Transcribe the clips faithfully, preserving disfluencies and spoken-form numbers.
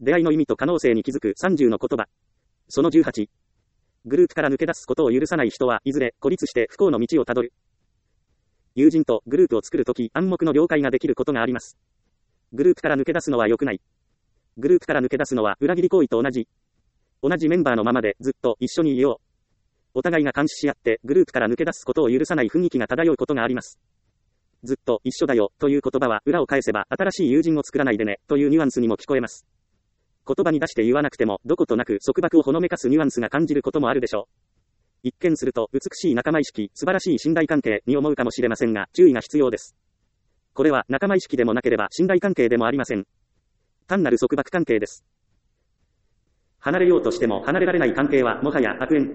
出会いの意味と可能性に気づくさんじゅうの言葉。そのじゅうはち。グループから抜け出すことを許さない人はいずれ孤立して不幸の道をたどる。友人とグループを作るとき暗黙の了解ができることがあります。グループから抜け出すのは良くない。グループから抜け出すのは裏切り行為と同じ。同じメンバーのままでずっと一緒にいよう。お互いが監視し合ってグループから抜け出すことを許さない雰囲気が漂うことがあります。ずっと一緒だよという言葉は裏を返せば新しい友人を作らないでねというニュアンスにも聞こえます。言葉に出して言わなくてもどことなく束縛をほのめかすニュアンスが感じることもあるでしょう。一見すると美しい仲間意識、素晴らしい信頼関係に思うかもしれませんが注意が必要です。これは仲間意識でもなければ信頼関係でもありません。単なる束縛関係です。離れようとしても離れられない関係はもはや悪縁。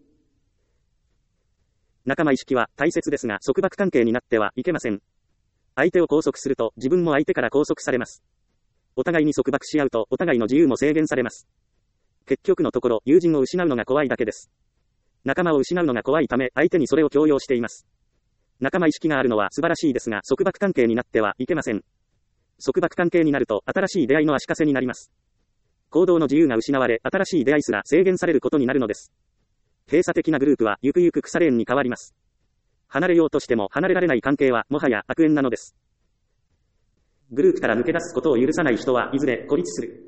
仲間意識は大切ですが束縛関係になってはいけません。相手を拘束すると自分も相手から拘束されます。お互いに束縛し合うとお互いの自由も制限されます。結局のところ友人を失うのが怖いだけです。仲間を失うのが怖いため相手にそれを強要しています。仲間意識があるのは素晴らしいですが束縛関係になってはいけません。束縛関係になると新しい出会いの足かせになります。行動の自由が失われ新しい出会いすら制限されることになるのです。閉鎖的なグループはゆくゆく腐れ縁に変わります。離れようとしても離れられない関係はもはや悪縁なのです。グループから抜け出すことを許さない人はいずれ孤立する。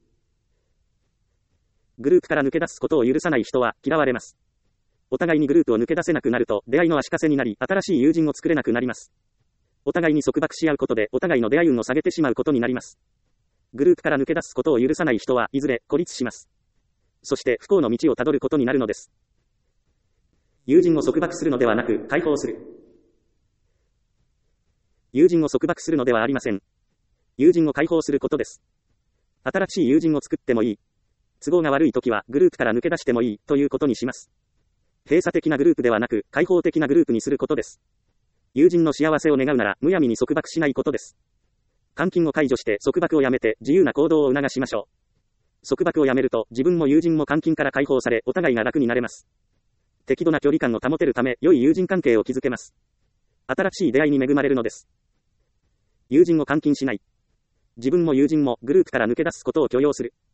グループから抜け出すことを許さない人は嫌われます。お互いにグループを抜け出せなくなると出会いの足かせになり新しい友人を作れなくなります。お互いに束縛し合うことでお互いの出会い運を下げてしまうことになります。グループから抜け出すことを許さない人はいずれ孤立します。そして不幸の道をたどることになるのです。友人を束縛するのではなく解放する。友人を束縛するのではありません。友人を解放することです。新しい友人を作ってもいい。都合が悪いときはグループから抜け出してもいいということにします。閉鎖的なグループではなく開放的なグループにすることです。友人の幸せを願うならむやみに束縛しないことです。監禁を解除して束縛をやめて自由な行動を促しましょう。束縛をやめると自分も友人も監禁から解放されお互いが楽になれます。適度な距離感を保てるため良い友人関係を築けます。新しい出会いに恵まれるのです。友人を監禁しない。自分も友人もグループから抜け出すことを許容する。